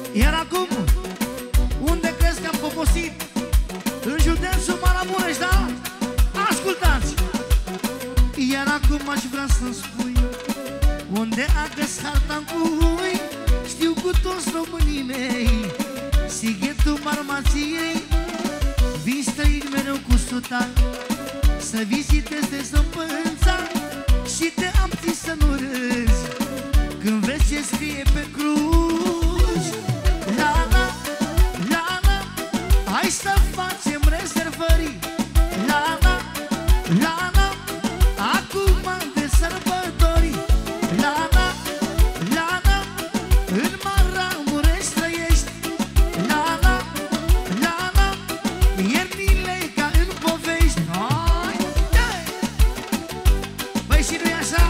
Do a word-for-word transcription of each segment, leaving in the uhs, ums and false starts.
Iar acum, unde crezi că am poposit? În județul Maramureș, da? Ascultați! Iar acum aș vrea să-mi spui unde a găsit harta-n cui. Știu cu toți românii mei Sighetul Marmației. Vin străini mereu cu suta să viziteze Săpânța și te abții să nu râzi când vezi ce scrie pe cruci. La la, la la, hai să facem rezervări. La la, la la, acum de sărbători. La la, la la, în Maramureș trăiești. La la, la la, iernile ca în povești. Hai, hai! Băi, și nu-i așa?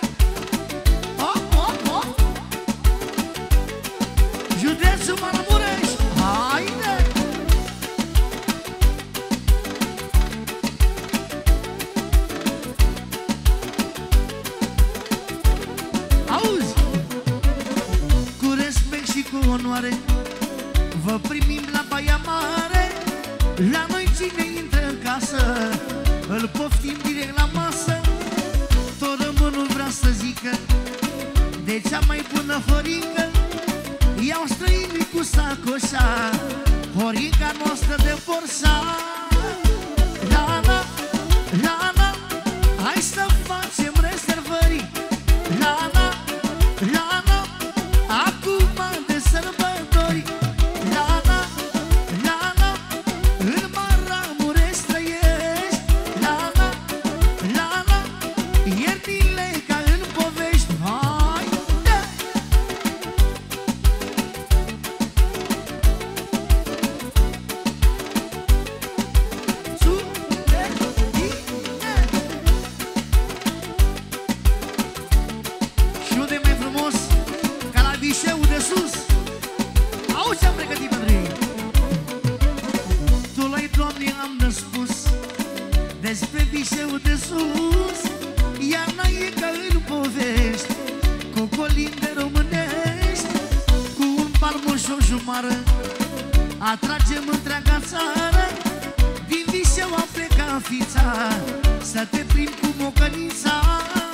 Județul Maramureș, haide! Auzi? Cu respect și cu onoare vă primim la Baia Mare. La noi cine intră în casă îl poftim direct la masă. Tot românul vrea să zică de cea mai bună horică. Iau străinii cu sacoșa, horica noastră de borsa. La la, la la, hai să facem rezervări. La la, la la, acum de sărbători. La la, la la, în Maramureș trăiești. La la, la la, iernile ca în povești. Hai, da! Și unde mai frumos ca la Vișeul de sus. Auzi ce-am pregătit pentru ei. Tu la-i, Doamne, am năspus despre Vișeul de sus. Iarna e ca în povești, cu colinde românești. Cu un palmul și o jumară atragem întreaga țară. Din Vișeu a plecat fița să te plimbi cu mocănița.